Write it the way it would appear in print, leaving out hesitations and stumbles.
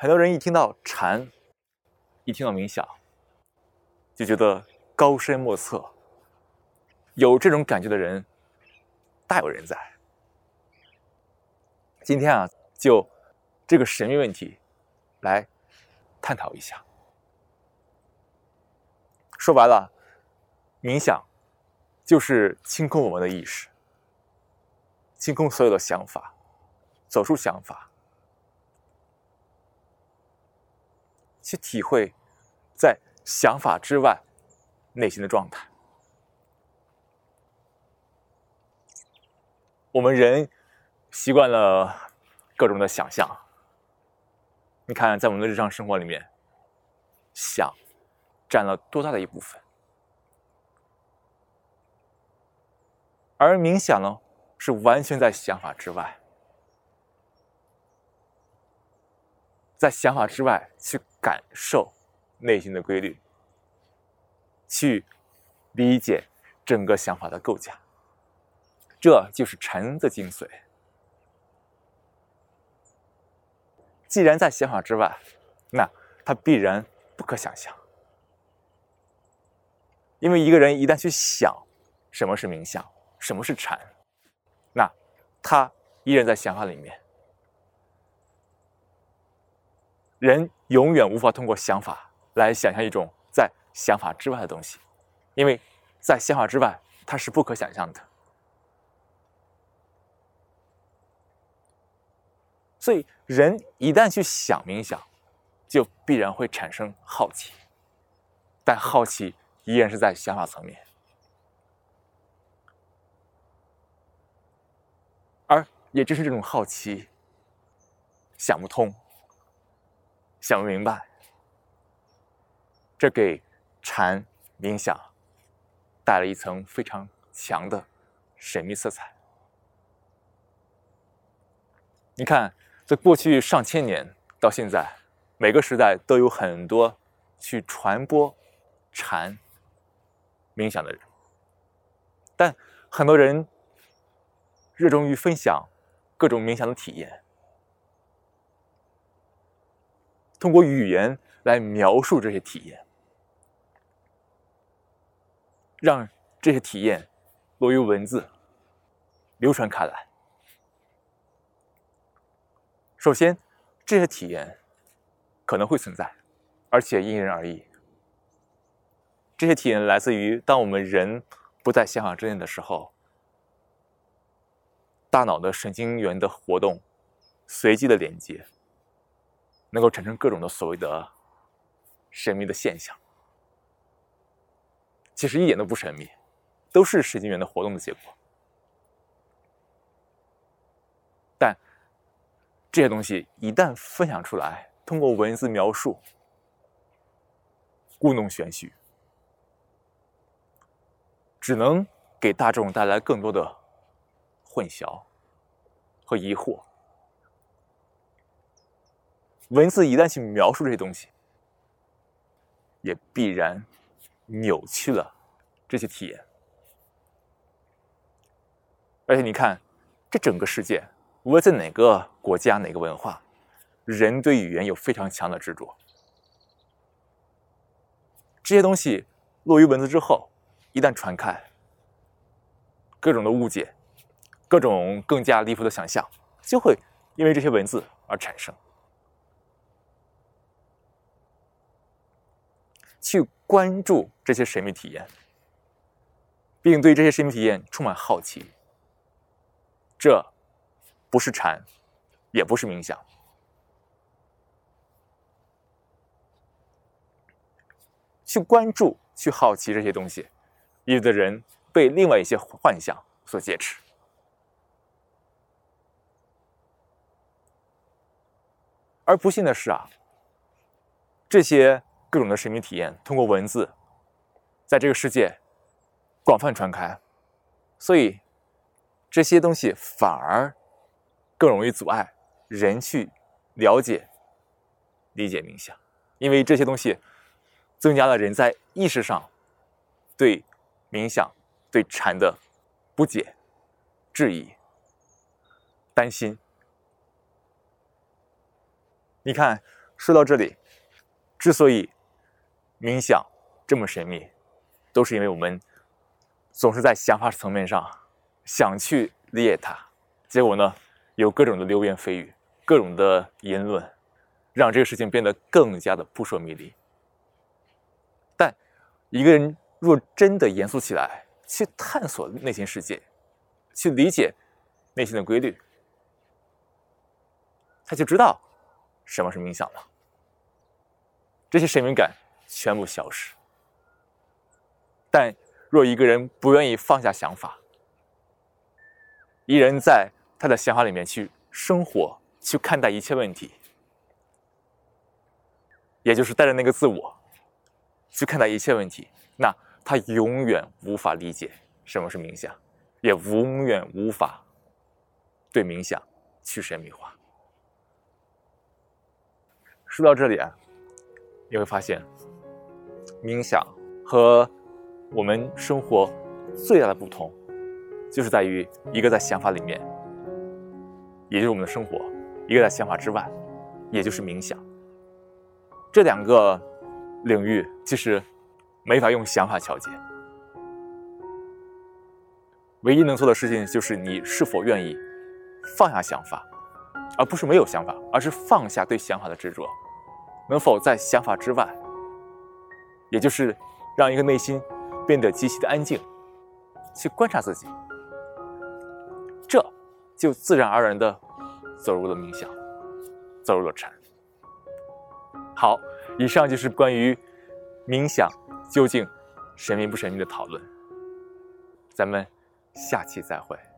很多人一听到禅，一听到冥想，就觉得高深莫测。有这种感觉的人大有人在。今天啊，就这个神秘问题来探讨一下。说白了，冥想就是清空我们的意识，清空所有的想法，走出想法，去体会在想法之外内心的状态。我们人习惯了各种的想象，你看在我们的日常生活里面，想占了多大的一部分。而冥想呢，是完全在想法之外，在想法之外去感受内心的规律，去理解整个想法的构架。这就是禅的精髓。既然在想法之外，那它必然不可想象。因为一个人一旦去想什么是冥想，什么是禅，那他依然在想法里面。人永远无法通过想法来想象一种在想法之外的东西，因为在想法之外，它是不可想象的。所以人一旦去想冥想，就必然会产生好奇，但好奇依然是在想法层面。而也正是这种好奇，想不通，想不明白，这给禅冥想带了一层非常强的神秘色彩。你看，在过去上千年到现在，每个时代都有很多去传播禅冥想的人，但很多人热衷于分享各种冥想的体验，通过语言来描述这些体验，让这些体验落于文字，流传开来。首先，这些体验可能会存在，而且因人而异。这些体验来自于当我们人不在想法之内的时候，大脑的神经元的活动随机的连接，能够产生各种的所谓的神秘的现象。其实一点都不神秘，都是神经元的活动的结果。但这些东西一旦分享出来，通过文字描述，故弄玄虚，只能给大众带来更多的混淆和疑惑。文字一旦去描述这些东西，也必然扭曲了这些体验。而且你看，这整个世界，无论在哪个国家、哪个文化，人对语言有非常强的执着。这些东西落于文字之后，一旦传开，各种的误解，各种更加离谱的想象，就会因为这些文字而产生。去关注这些神秘体验，并对这些神秘体验充满好奇，这不是禅，也不是冥想。去关注、去好奇这些东西，意味着人被另外一些幻想所劫持。而不幸的是啊，这些各种的神秘体验通过文字在这个世界广泛传开，所以这些东西反而更容易阻碍人去了解、理解冥想，因为这些东西增加了人在意识上对冥想、对禅的不解、质疑、担心。你看， 说到这里，之所以冥想这么神秘，都是因为我们总是在想法层面上想去理解它，结果呢，有各种的流言蜚语，各种的言论，让这个事情变得更加的扑朔迷离。但一个人若真的严肃起来，去探索内心世界，去理解内心的规律，他就知道什么是冥想了。这些神秘感全部消失。但若一个人不愿意放下想法，一人在他的想法里面去生活，去看待一切问题，也就是带着那个自我去看待一切问题，那他永远无法理解什么是冥想，也永远无法对冥想去神秘化。说到这里啊，你会发现冥想和我们生活最大的不同，就是在于一个在想法里面，也就是我们的生活；一个在想法之外，也就是冥想。这两个领域其实没法用想法调节，唯一能做的事情就是你是否愿意放下想法，而不是没有想法，而是放下对想法的执着。能否在想法之外，也就是让一个内心变得极其的安静，去观察自己，这就自然而然的走入了冥想，走入了禅。好，以上就是关于冥想究竟神秘不神秘的讨论，咱们下期再会。